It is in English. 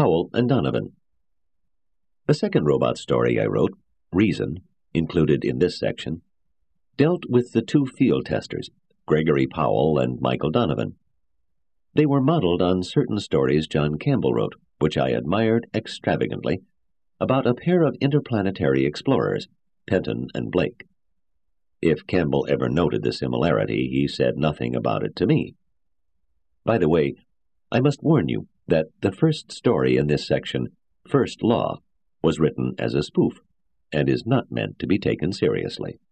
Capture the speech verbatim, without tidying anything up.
Powell and Donovan. The second robot story I wrote, Reason, included in this section, dealt with the two field testers, Gregory Powell and Michael Donovan. They were modeled on certain stories John Campbell wrote, which I admired extravagantly, about a pair of interplanetary explorers, Penton and Blake. If Campbell ever noted the similarity, he said nothing about it to me. By the way, I must warn you that the first story in this section, First Law, was written as a spoof, and is not meant to be taken seriously.